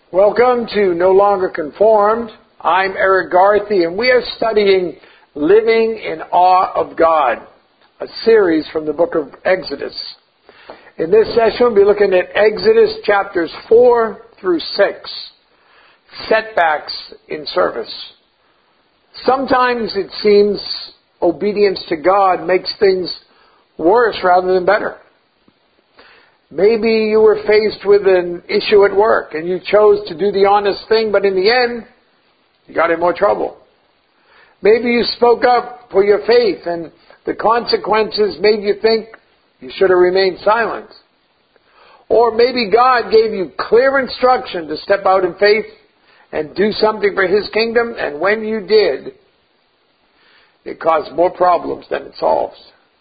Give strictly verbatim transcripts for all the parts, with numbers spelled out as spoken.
Welcome to No Longer Conformed. I'm Eric Garthy, and we are studying Living in Awe of God, a series from the book of Exodus. In this session, we'll be looking at Exodus chapters four through six, setbacks in service. Sometimes it seems obedience to God makes things worse rather than better. Maybe you were faced with an issue at work and you chose to do the honest thing, but in the end, you got in more trouble. Maybe you spoke up for your faith and the consequences made you think you should have remained silent. Or maybe God gave you clear instruction to step out in faith and do something for His kingdom, and when you did, it caused more problems than it solves.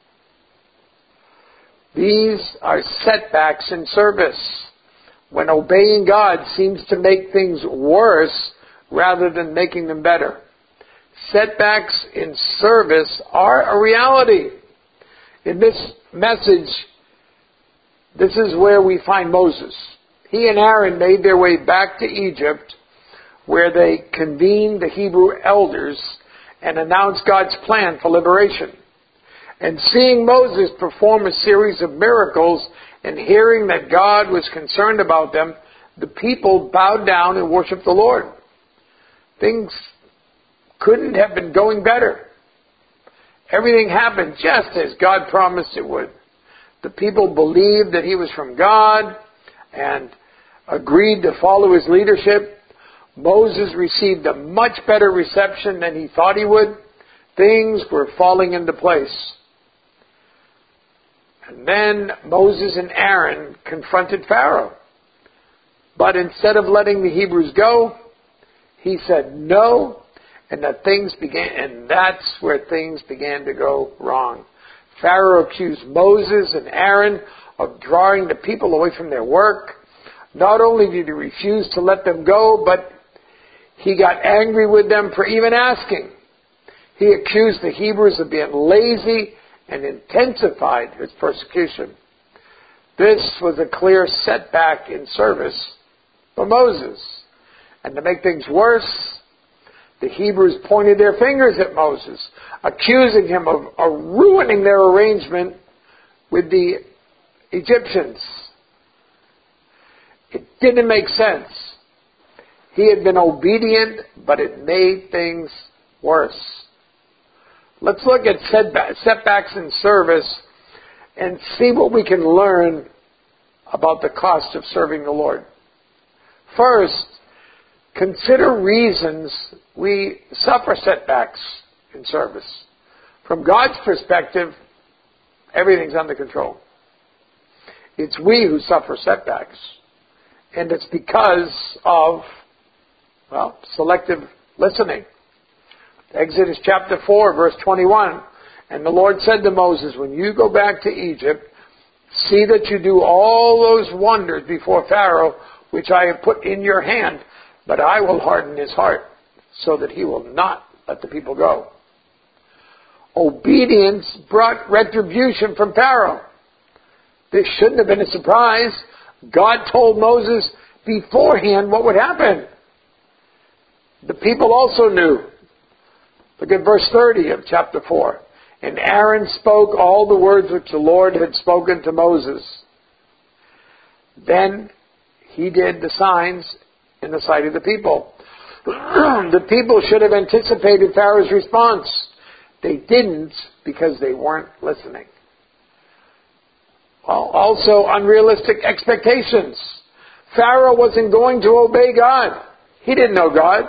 These are setbacks in service, when obeying God seems to make things worse rather than making them better. Setbacks in service are a reality. In this message, this is where we find Moses. He and Aaron made their way back to Egypt, where they convened the Hebrew elders and announced God's plan for liberation. And seeing Moses perform a series of miracles and hearing that God was concerned about them, the people bowed down and worshiped the Lord. Things couldn't have been going better. Everything happened just as God promised it would. The people believed that He was from God and agreed to follow His leadership. Moses received a much better reception than he thought he would. Things were falling into place. And then Moses and Aaron confronted Pharaoh. But instead of letting the Hebrews go, he said no, and that things began, and that's where things began to go wrong. Pharaoh accused Moses and Aaron of drawing the people away from their work. Not only did he refuse to let them go, but he got angry with them for even asking. He accused the Hebrews of being lazy and intensified his persecution. This was a clear setback in service for Moses. And to make things worse, the Hebrews pointed their fingers at Moses, accusing him of, of ruining their arrangement with the Egyptians. It didn't make sense. He had been obedient, but it made things worse. Let's look at setbacks in service and see what we can learn about the cost of serving the Lord. First, consider reasons we suffer setbacks in service. From God's perspective, everything's under control. It's we who suffer setbacks. And it's because of, well, selective listening. Exodus chapter four, verse twenty-one. And the Lord said to Moses, when you go back to Egypt, see that you do all those wonders before Pharaoh, which I have put in your hand, but I will harden his heart, so that he will not let the people go. Obedience brought retribution from Pharaoh. This shouldn't have been a surprise. God told Moses beforehand what would happen. The people also knew. Look at verse thirty of chapter four. And Aaron spoke all the words which the Lord had spoken to Moses. Then he did the signs in the sight of the people. The people should have anticipated Pharaoh's response. They didn't because they weren't listening. Also, unrealistic expectations. Pharaoh wasn't going to obey God. He didn't know God.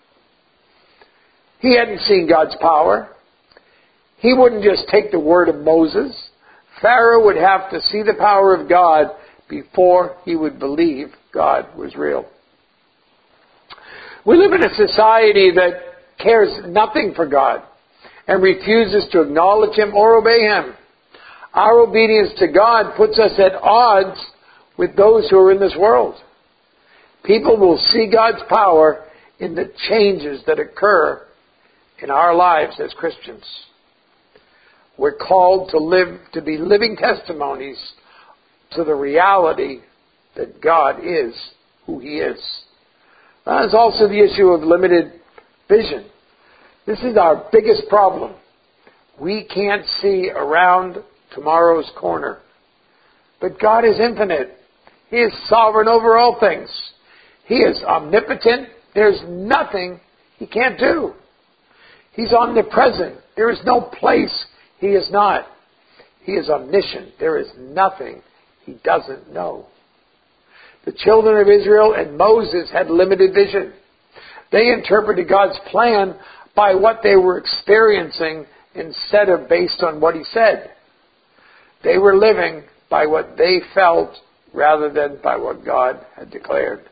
He hadn't seen God's power. He wouldn't just take the word of Moses. Pharaoh would have to see the power of God before he would believe God was real. We live in a society that cares nothing for God and refuses to acknowledge Him or obey Him. Our obedience to God puts us at odds with those who are in this world. People will see God's power in the changes that occur in our lives as Christians. We're called to live, to be living testimonies to the reality that God is who He is. There's also the issue of limited vision. This is our biggest problem. We can't see around tomorrow's corner. But God is infinite. He is sovereign over all things. He is omnipotent. There's nothing He can't do. He's omnipresent. There is no place He is not. He is omniscient. There is nothing He doesn't know. The children of Israel and Moses had limited vision. They interpreted God's plan by what they were experiencing instead of based on what He said. They were living by what they felt rather than by what God had declared.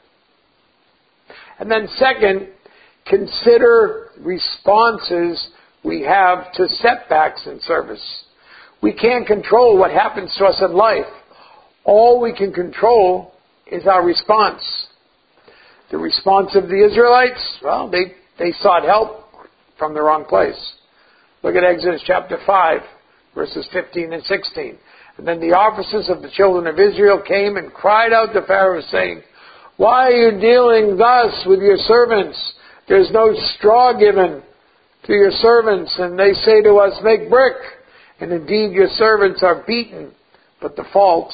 And then second, consider responses we have to setbacks in service. We can't control what happens to us in life. All we can control is our response. The response of the Israelites, well, they, they sought help from the wrong place. Look at Exodus chapter five, verses fifteen and sixteen. And then the officers of the children of Israel came and cried out to Pharaoh, saying, "Why are you dealing thus with your servants? There's no straw given to your servants, and they say to us, 'Make brick.' And indeed your servants are beaten, but the fault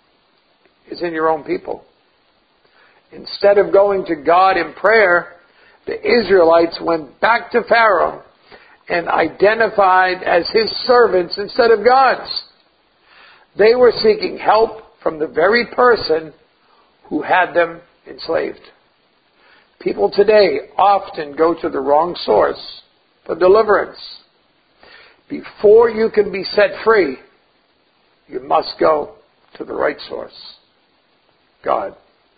is in your own people." Instead of going to God in prayer, the Israelites went back to Pharaoh and identified as his servants instead of God's. They were seeking help from the very person who had them enslaved. People today often go to the wrong source for deliverance. Before you can be set free, you must go to the right source, God.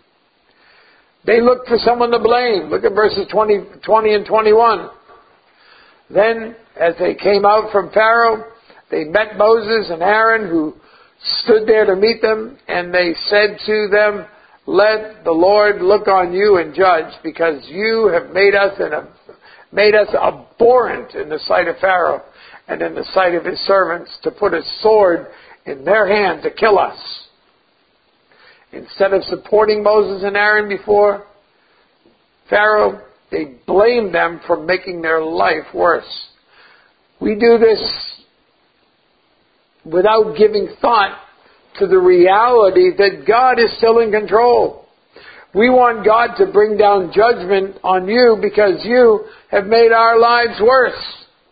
They looked for someone to blame. Look at verses twenty, twenty and twenty-one. Then, as they came out from Pharaoh, they met Moses and Aaron, who stood there to meet them, and they said to them, "Let the Lord look on you and judge, because you have made us an, made us abhorrent in the sight of Pharaoh and in the sight of his servants, to put a sword in their hand to kill us." Instead of supporting Moses and Aaron before Pharaoh, they blamed them for making their life worse. We do this without giving thought to the reality that God is still in control. We want God to bring down judgment on you because you have made our lives worse.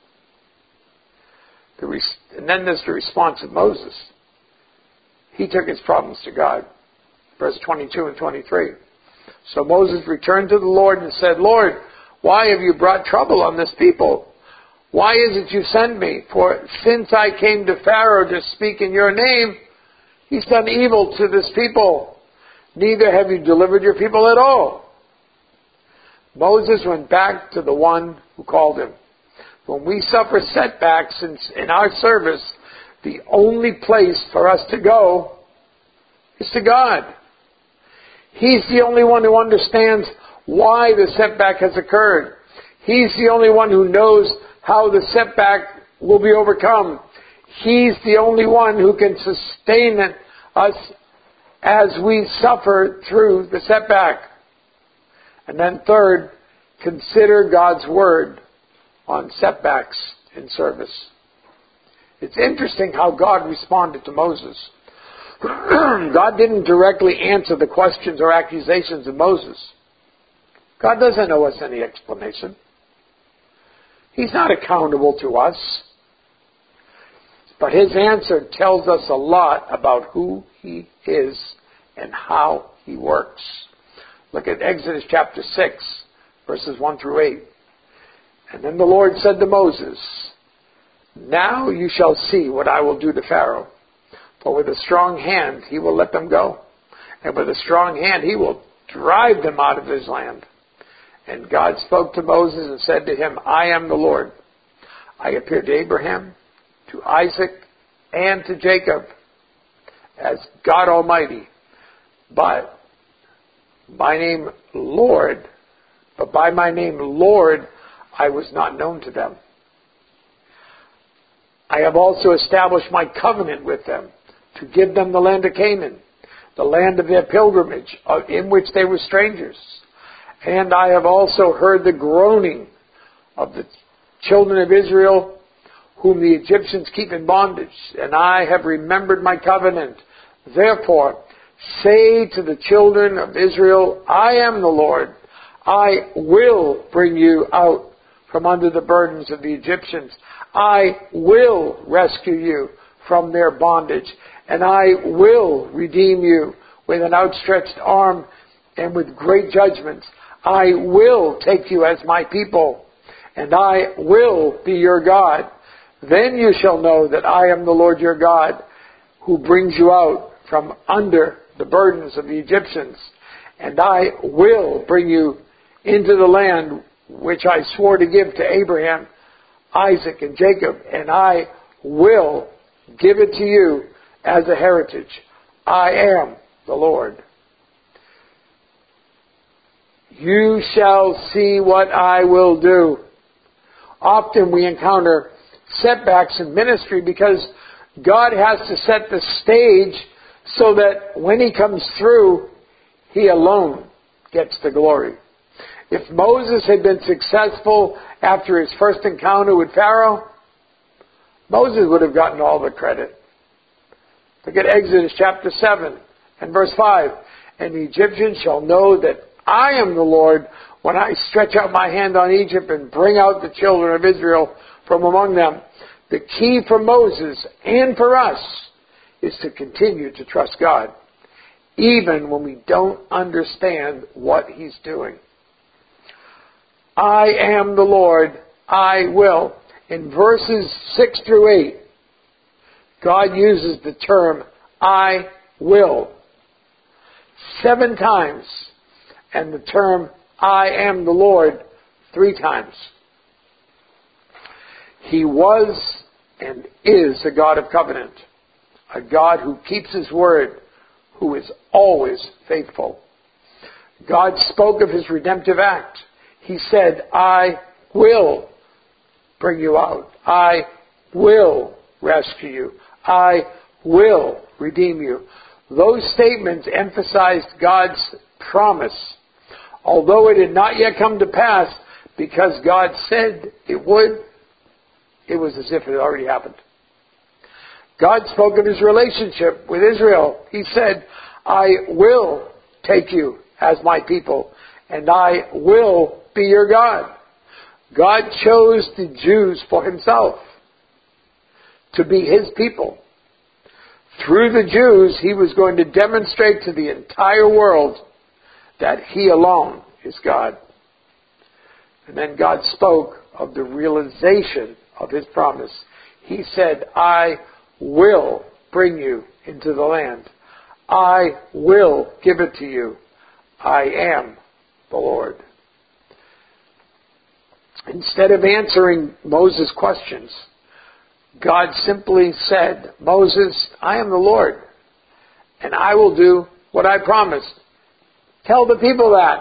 The res- and then there's the response of Moses. He took his problems to God. Verse twenty-two and twenty-three. So Moses returned to the Lord and said, "Lord, why have you brought trouble on this people? Why is it you send me? For since I came to Pharaoh to speak in your name, he's done evil to this people. Neither have you delivered your people at all." Moses went back to the one who called him. When we suffer setbacks in, in our service, the only place for us to go is to God. He's the only one who understands why the setback has occurred. He's the only one who knows how the setback will be overcome. He's the only one who can sustain us as we suffer through the setback. And then third, consider God's word on setbacks in service. It's interesting how God responded to Moses. God didn't directly answer the questions or accusations of Moses. God doesn't owe us any explanation. He's not accountable to us. But his answer tells us a lot about who he is and how he works. Look at Exodus chapter six, verses one through eight. And then the Lord said to Moses, "Now you shall see what I will do to Pharaoh. For with a strong hand he will let them go, and with a strong hand he will drive them out of his land." And God spoke to Moses and said to him, "I am the Lord. I appeared to Abraham, to Isaac, and to Jacob as God Almighty. But my name Lord, but by my name Lord, I was not known to them. I have also established my covenant with them to give them the land of Canaan, the land of their pilgrimage, in which they were strangers. And I have also heard the groaning of the children of Israel, whom the Egyptians keep in bondage, and I have remembered my covenant. Therefore, say to the children of Israel, I am the Lord. I will bring you out from under the burdens of the Egyptians. I will rescue you from their bondage, and I will redeem you with an outstretched arm and with great judgments. I will take you as my people, and I will be your God. Then you shall know that I am the Lord your God, who brings you out from under the burdens of the Egyptians. And I will bring you into the land which I swore to give to Abraham, Isaac, and Jacob, and I will give it to you as a heritage. I am the Lord. You shall see what I will do. Often we encounter setbacks in ministry because God has to set the stage so that when He comes through, He alone gets the glory. If Moses had been successful after his first encounter with Pharaoh, Moses would have gotten all the credit. Look at Exodus chapter seven and verse five. And the Egyptians shall know that I am the Lord when I stretch out my hand on Egypt and bring out the children of Israel from among them. The key for Moses and for us is to continue to trust God, even when we don't understand what He's doing. I am the Lord, I will. In verses six through eight, God uses the term, I will, seven times, and the term, I am the Lord, three times. He was and is a God of covenant, a God who keeps His word, who is always faithful. God spoke of His redemptive act. He said, I will bring you out. I will rescue you. I will redeem you. Those statements emphasized God's promise. Although it had not yet come to pass, because God said it would, it was as if it had already happened. God spoke of His relationship with Israel. He said, I will take you as my people, and I will be your God. God chose the Jews for Himself, to be His people. Through the Jews, He was going to demonstrate to the entire world that He alone is God. And then God spoke of the realization of His promise. He said, I will bring you into the land. I will give it to you. I am the Lord. Instead of answering Moses' questions, God simply said, Moses, I am the Lord, and I will do what I promised. Tell the people that.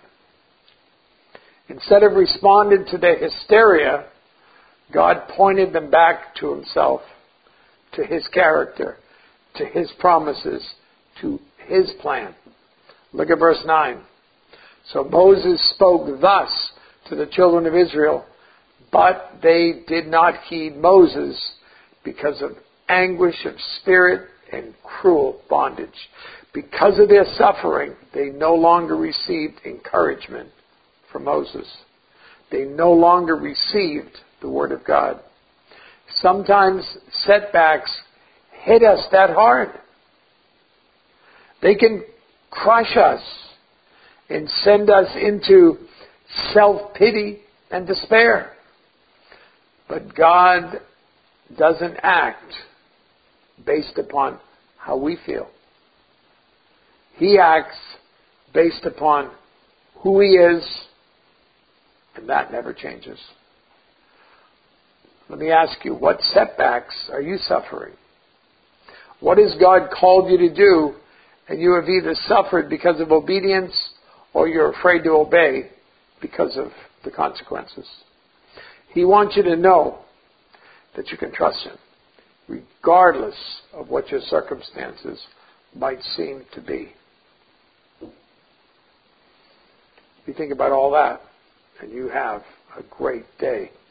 Instead of responding to their hysteria, God pointed them back to Himself, to His character, to His promises, to His plan. Look at verse nine. So Moses spoke thus to the children of Israel, but they did not heed Moses because of anguish of spirit and cruel bondage. Because of their suffering, they no longer received encouragement from Moses. They no longer received the Word of God. Sometimes setbacks hit us that hard. They can crush us and send us into self-pity and despair. But God doesn't act based upon how we feel. He acts based upon who He is, and that never changes. Let me ask you, what setbacks are you suffering? What has God called you to do, and you have either suffered because of obedience or you're afraid to obey because of the consequences? He wants you to know that you can trust Him, regardless of what your circumstances might seem to be. You think about all that, and you have a great day.